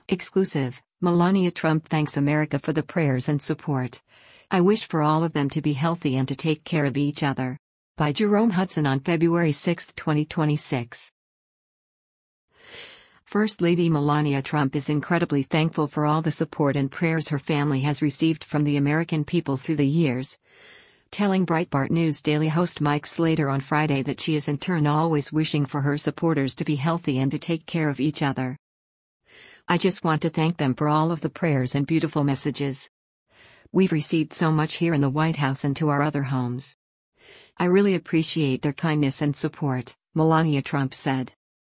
Exclusive, Melania Trump thanks America for the prayers and support. I wish for all of them to be healthy and to take care of each other. By Jerome Hudson on February 6, 2026. First Lady Melania Trump is incredibly thankful for all the support and prayers her family has received from the American people through the years, telling Breitbart News Daily host Mike Slater on Friday that she is in turn always wishing for her supporters to be healthy and to take care of each other. I just want to thank them for all of the prayers and beautiful messages we've received so much here in the White House and to our other homes. I really appreciate their kindness and support, Melania Trump said.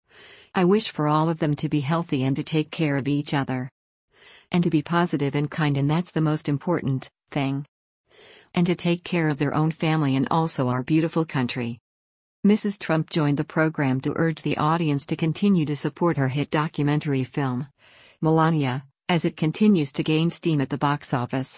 I wish for all of them to be healthy and to take care of each other. And to be positive and kind, and that's the most important thing. And to take care of their own family and also our beautiful country. Mrs. Trump joined the program to urge the audience to continue to support her hit documentary film, Melania, as it continues to gain steam at the box office.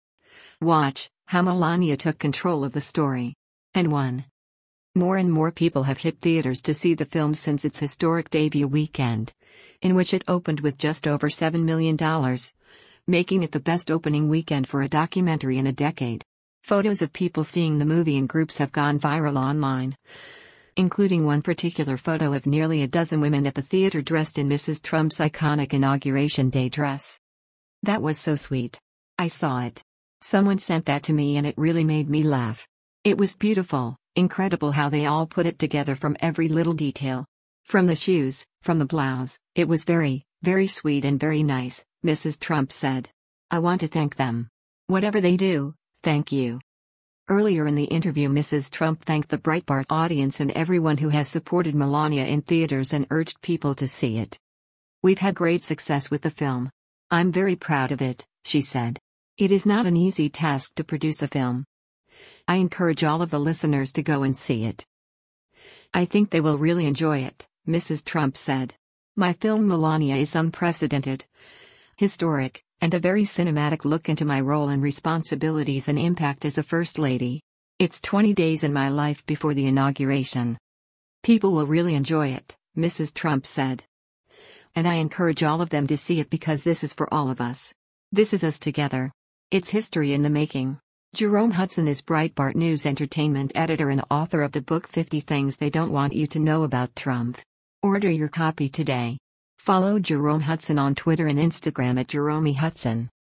Watch how Melania took control of the story and won. More and more people have hit theaters to see the film since its historic debut weekend, in which it opened with just over $7 million, making it the best opening weekend for a documentary in a decade. Photos of people seeing the movie in groups have gone viral online, including one particular photo of nearly a dozen women at the theater dressed in Mrs. Trump's iconic Inauguration Day dress. That was so sweet. I saw it. Someone sent that to me and it really made me laugh. It was beautiful, incredible how they all put it together from every little detail. From the shoes, from the blouse, it was very, very sweet and very nice, Mrs. Trump said. I want to thank them. Whatever they do, thank you. Earlier in the interview, Mrs. Trump thanked the Breitbart audience and everyone who has supported Melania in theaters and urged people to see it. We've had great success with the film. I'm very proud of it, she said. It is not an easy task to produce a film. I encourage all of the listeners to go and see it. I think they will really enjoy it, Mrs. Trump said. My film Melania is unprecedented, historic, and a very cinematic look into my role and responsibilities and impact as a First Lady. It's 20 days in my life before the inauguration. People will really enjoy it, Mrs. Trump said. And I encourage all of them to see it because this is for all of us. This is us together. It's history in the making. Jerome Hudson is Breitbart News entertainment editor and author of the book 50 Things They Don't Want You to Know About Trump. Order your copy today. Follow Jerome Hudson on Twitter and Instagram at Jerome Hudson.